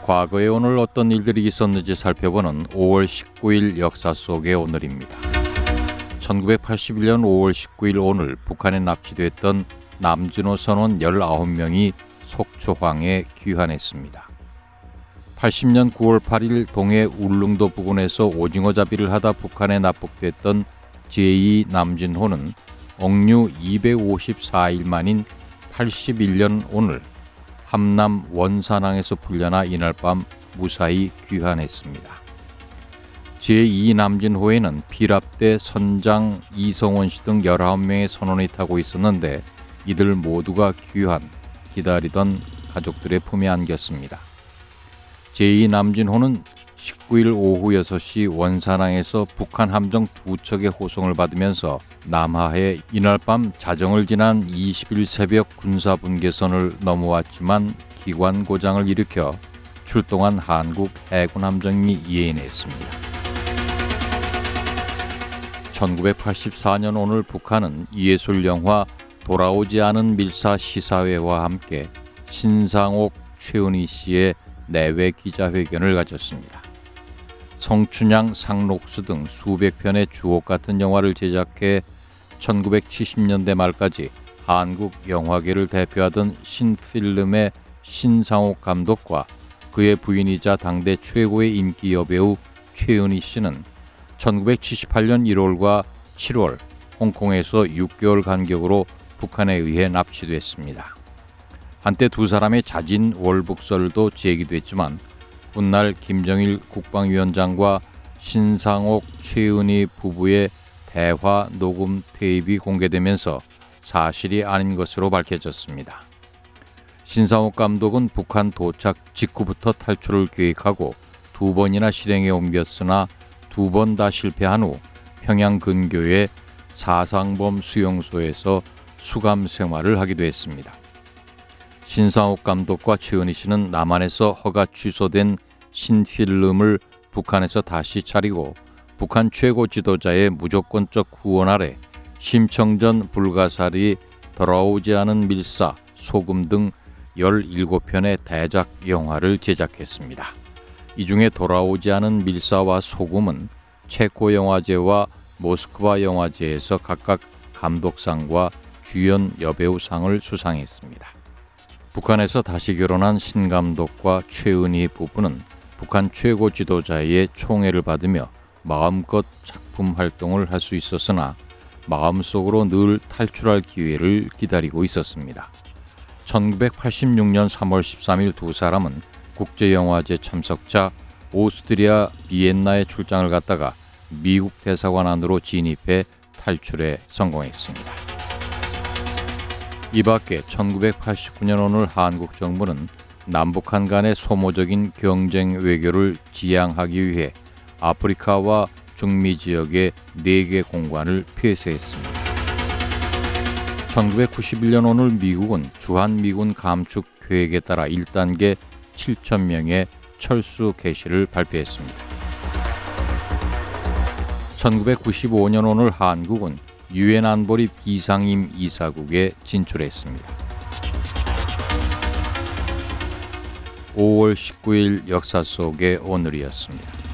과거에 오늘 어떤 일들이 있었는지 살펴보는 5월 19일 역사 속의 오늘입니다. 1981년 5월 19일 오늘 북한에 납치됐던 남진호 선원 19명이 속초항에 귀환했습니다. 80년 9월 8일 동해 울릉도 부근에서 오징어 잡이를 하다 북한에 납북됐던 제2 남진호는 억류 254일 만인 81년 오늘 함남 원산항에서 풀려나 이날 밤 무사히 귀환했습니다. 제2 남진호에는 피랍대 선장 이성원 씨 등 19명의 선원이 타고 있었는데 이들 모두가 귀환, 기다리던 가족들의 품에 안겼습니다. 제2 남진호는 19일 오후 6시 원산항에서 북한 함정 2척의 호송을 받으면서 남하해 이날 밤 자정을 지난 20일 새벽 군사분계선을 넘어왔지만 기관 고장을 일으켜 출동한 한국 해군 함정이 예인했습니다. 1984년 오늘 북한은 예술영화 돌아오지 않은 밀사 시사회와 함께 신상옥, 최은희 씨의 내외 기자회견을 가졌습니다. 성춘향, 상록수 등 수백 편의 주옥 같은 영화를 제작해 1970년대 말까지 한국 영화계를 대표하던 신필름의 신상옥 감독과 그의 부인이자 당대 최고의 인기 여배우 최은희 씨는 1978년 1월과 7월 홍콩에서 6개월 간격으로 북한에 의해 납치됐습니다. 한때 두 사람의 자진 월북설도 제기됐지만 훗날 김정일 국방위원장과 신상옥, 최은희 부부의 대화 녹음 테이프가 공개되면서 사실이 아닌 것으로 밝혀졌습니다. 신상옥 감독은 북한 도착 직후부터 탈출을 계획하고 2번이나 실행에 옮겼으나 2번 다 실패한 후 평양 근교의 사상범 수용소에서 수감 생활을 하기도 했습니다. 신상옥 감독과 최은희 씨는 남한에서 허가 취소된 신필름을 북한에서 다시 차리고 북한 최고 지도자의 무조건적 후원 아래 심청전 불가사리, 돌아오지 않은 밀사, 소금 등 17편의 대작 영화를 제작했습니다. 이 중에 돌아오지 않은 밀사와 소금은 체코 영화제와 모스크바 영화제에서 각각 감독상과 주연 여배우상을 수상했습니다. 북한에서 다시 결혼한 신 감독과 최은희 부부는 북한 최고 지도자의 총애를 받으며 마음껏 작품 활동을 할 수 있었으나 마음속으로 늘 탈출할 기회를 기다리고 있었습니다. 1986년 3월 13일 두 사람은 국제영화제 참석자 오스트리아 비엔나에 출장을 갔다가 미국 대사관 안으로 진입해 탈출에 성공했습니다. 이 밖에 1989년 오늘 한국 정부는 남북한 간의 소모적인 경쟁 외교를 지향하기 위해 아프리카와 중미 지역의 4개 공관을 폐쇄했습니다. 1991년 오늘 미국은 주한미군 감축 계획에 따라 1단계 7,000명의 철수 개시를 발표했습니다. 1995년 오늘 한국은 유엔 안보리 비상임 이사국에 진출했습니다. 5월 19일 역사 속의 오늘이었습니다.